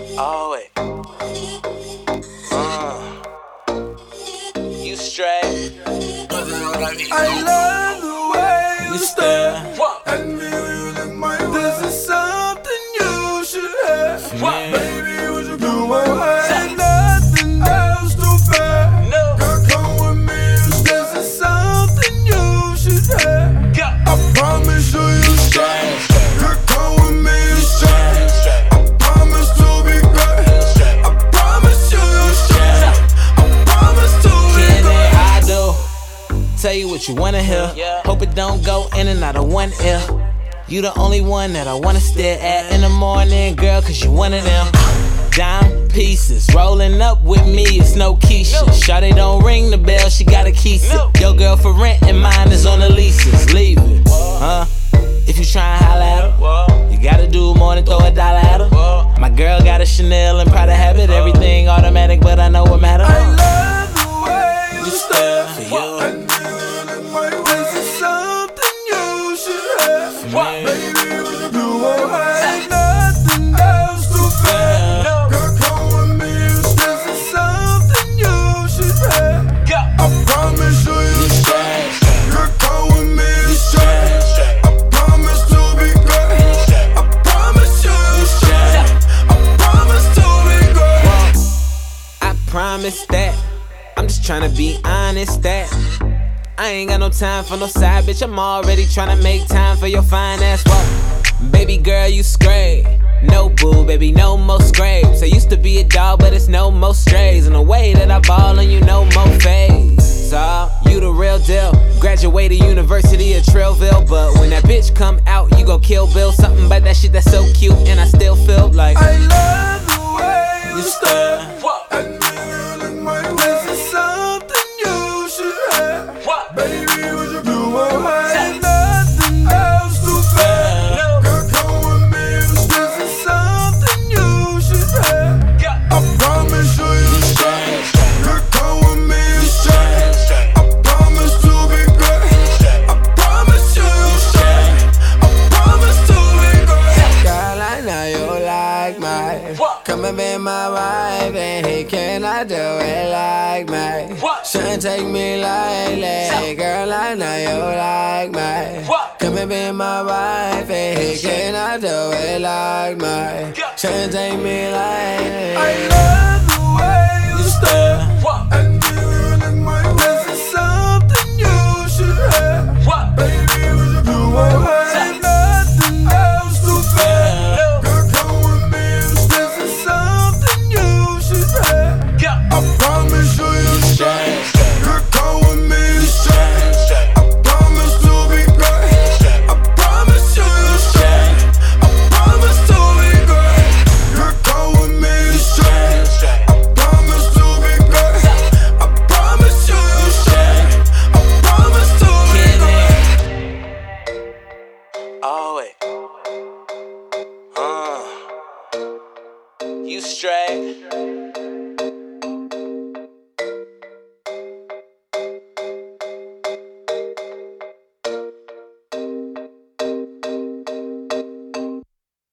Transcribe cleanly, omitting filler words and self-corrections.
Always. You straight. I love the way you stare at me with my way. This is something you should have. Baby, what you doing? Ain't nothing else to bear. Girl, come with me. This is something you should have. I promise you straight. Girl, come with me straight. I promise to be great. I promise you straight. I promise to be great. I do. Tell you what you wanna hear. Hope it don't go in and out of one ear. You the only one that I wanna stare at in the morning, girl, cause you one of them. Dime pieces, rolling up with me, it's no Keisha. Shawty don't ring the bell, she gotta keep it. Your girl for rent and mine is on the leases. Leave it, if you try and holla at her, you gotta do more than throw a dollar at her. My girl got a Chanel and Prada habit, everything automatic, but I know what matters. I love the way you stare For you. This is something you should have. Baby, what you doing? Ain't nothing else to fear. Girl, come with me. This is something you should have. I promise you straight. Girl, come with me straight. I promise to be great. I promise you straight. I promise to be great. I promise that. I'm just tryna be honest that I ain't got no time for no side bitch. I'm already tryna make time for your fine ass walk. Baby girl, you straight. No boo, baby, no more scrapes. I used to be a dog, but it's no more strays. And the way that I ball on you, no more fades. So, you the real deal. Graduated University of Trillville, but when that bitch come out, you gon' kill Bill. Something about that shit that's so cute, and I still feel like I love the way you stare. Baby, what you doing? Ain't nothing else to fear. Girl, come with me. This is something you should have. I promise you straight. Girl, come with me straight. I promise to be great. I promise you straight. I promise to be great. Girl, I know you like me. Come and be my wife, and he cannot do it like me. Shouldn't take me lightly. Girl, I know you like me. Come and be my wife, and he cannot do it like me. Shouldn't take me lightly.